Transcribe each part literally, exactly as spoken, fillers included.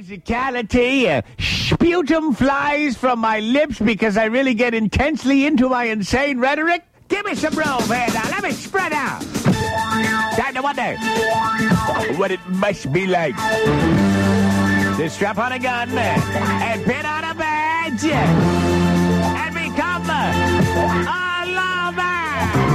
Physicality, uh, sputum flies from my lips because I really get intensely into my insane rhetoric. Give me some room here now. Let me spread out. Time to wonder what it must be like to strap on a gun and pin on a badge and become a lover.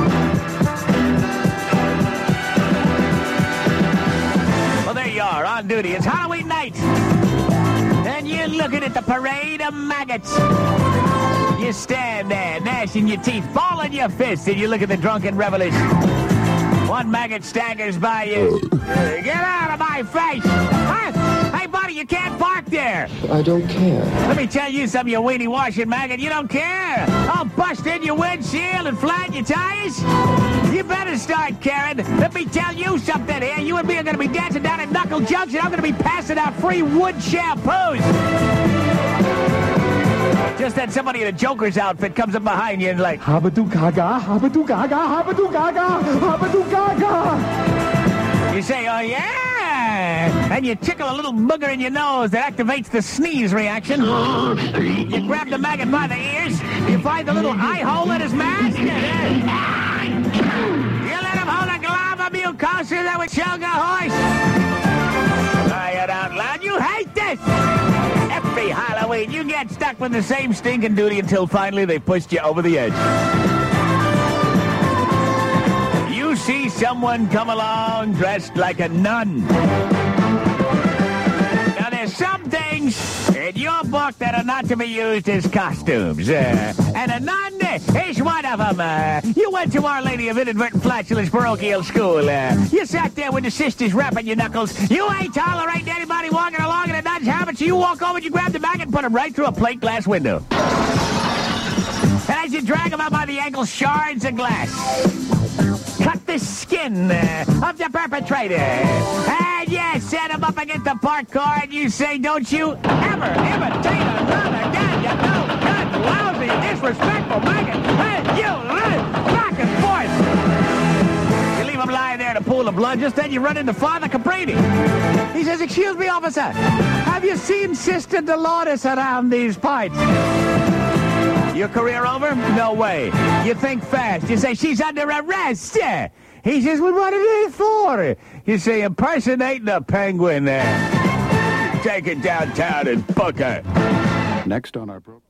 Well, there you are, on duty. It's Halloween night. And you're looking at the parade of maggots. You stand there, gnashing your teeth, balling your fists, and you look at the drunken revelers. One maggot staggers by you. Get out of my face! Huh? Hey, buddy, you can't park there! I don't care. Let me tell you something, you weenie washing maggot. You don't care! I'll bust in your windshield and flatten your tires! You better start caring. Let me tell you something here. You and me are going to be dancing down at Knuckle Junction. I'm going to be passing out free wood shampoos. Just then somebody in a Joker's outfit comes up behind you and like, Habadoo gaga, habadoo gaga, habadoo gaga, habadoo gaga. You say, oh yeah, and you tickle a little booger in your nose that activates the sneeze reaction. You grab the maggot by the ears, you find the little eye hole in his mask. You let him hold a glob of mucosa that would choke a horse. Say it out loud, you hate this! Every Halloween, you get stuck with the same stinking duty until finally they pushed you over the edge. You see someone come along dressed like a nun. Now, there's some things in your book that are not to be used as costumes. Uh, and a nun is one of them. Uh, you went to Our Lady of Inadvertent Flatulence Parochial School. Uh, you sat there with the sisters rapping your knuckles. You ain't tolerating anybody walking along in a nun's habit, so you walk over and you grab the bag and put them right through a plate glass window. And as you drag them out by the ankle, shards of glass cut the skin uh, of the perpetrator. And you set him up against the parked car and you say, don't you ever imitate another gun, you no good, lousy, disrespectful maggot. And you run back and forth. You leave him lying there in a pool of blood. Just then you run into Father Caprini. He says, excuse me, officer, have you seen Sister Dolores around these parts? Your career over? No way. You think fast. You say, she's under arrest. Yeah. He says, well, what is it for? You say, impersonating a penguin there. Take it downtown and book her. Next on our program.